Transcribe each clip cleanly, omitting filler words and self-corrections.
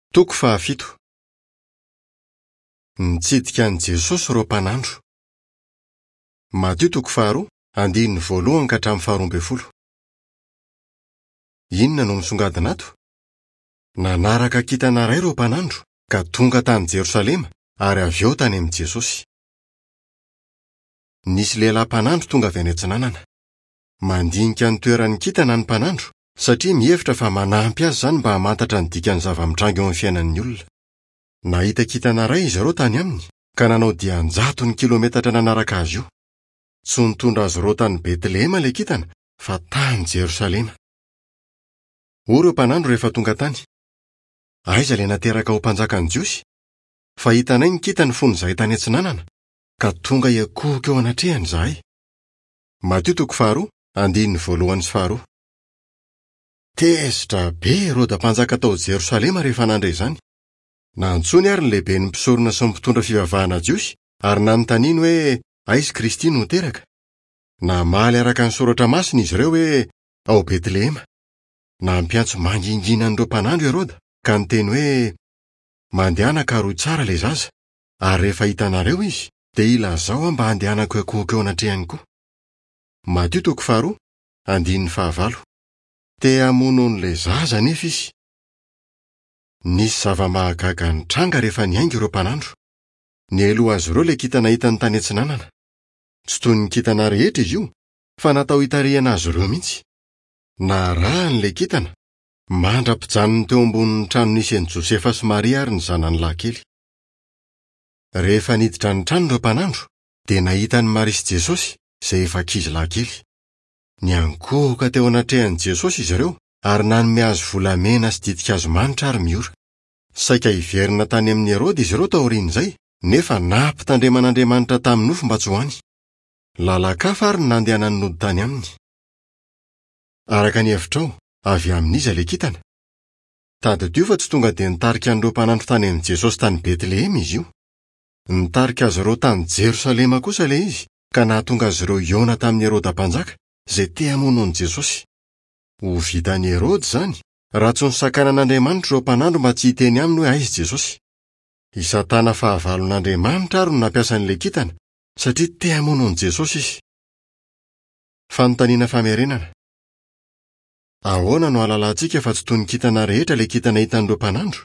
Toko fahafito. Nitsidika an' Jesosy ro mpanandro. Matio 2:1-12. Inona no misongadina ato? Nanaraka kintana iray ro mpanandro, ka tonga tany Jerosalema ary avy eo tany am' Jesosy. Nisy lehilahy mpanandro tonga avy any antsinanana. Mandinika ny toeran'ny kintana ny mpanandro, satria mihevitra fa manampy azy zany mba hamantatra ny dikan'ny zava-mitrango eo amin'ny fiainan'ny olona. Nahita kintana iray izy ireo tany aminy, ka nanao dianjaton'ny kilometatra nanaraka azy io. Tsy nitondra azy ireo tany Betlehema le kintana, fa tany Jerosalema. Hoy ireo mpanandro rehefa tonga tany: aiza le nateraka ho mpanjakan'ny Jiosy? Fa hitanay ny kintany fony zahay tany antsinanana, ka tonga hiakohoko eo anatrehany zahay. Matio 2:1-2. Tezitra be Herôda mpanjaka tao Jerosalema rehefa nandray izany. Nantsony ary ny lehiben'ny mpisorona sy ny mpitondra fivavahana Jiosy, ary nanontaniany hoe aiza Kristy no teraka. Namaly araka ny soratra masina izy ireo hoe ao Betlehema. Nampiantso manginginan'ireo mpanandro Herôda, ka niteny hoe mandehanaka ary ho tsara le zaza, ary rehefa hitanareo izy, dia ilazao mba handehanako hiakohoko eo anatrehany koa. Matio 2:1-5. Te hamono n'le zaza nefa izy. Nisy zava-mahagaga nitranga rehefa niaingo ireo mpanandro. Nieloha azy ireo le kintana hitany tany antsinanana. Tsy toy ny kintana rehetra izy io, fa natao hitarihana azy ireo mihitsy. Narahany le kintana, mandra-pijanony teo ambonin'ny trano nisy an'i Josefa sy Maria ary ny zanany lahy kely. Rehefa niditra ny trano ireo mpanandro, dia nahita ny Maria sy Jesosy, izay efa ankizy lahy kely. Niankohoka teo anatrehan'i Jesosy izy ireo, ary nanome azy volamena sy ditin-kazo manitra ary miora. Saika hiverina tany amin'ny Herôda izy ireo taorian'izay, nefa nampitandreman'Andriamanitra tamin'ny nofo mba tsy ho hany. Lalakafa ary nandehanany nody tany aminy. Araka ny hevitrao, avy amin'iza le kintana? Taddio fa tsy tonga dia nitarika an'ireo mpanandro tany amin'i Jesosy tany Betlehema izy io. Nitarika azy ireo tany Jerosalema kosa le izy, ka nahatonga azy ireo hiona tamin'ny Herôda mpanjaka, izay te hamono an'i Jesosy. Ho vitan'i Herôda zany, raha tsy nisakanan'Andriamanitra ireo mpanandro mba tsy hiteny aminy hoe aiza Jesosy. Isatana fahavalon'Andriamanitra ary no nampiasan'le kintana, satria te hamono an'i Jesosy izy. Fanontaniana famerenana. Ahoana no halalantsika fa tsy toy ny kintana rehetra le kintana hitan'ireo mpanandro?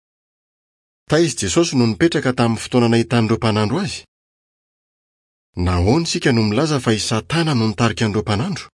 Taiza Jesosy no nipetraka tamin'ny fotoana nahitan'ireo mpanandro azy? Nahoana isika no milaza fa i Satana no nitarika an'ireo mpanandro?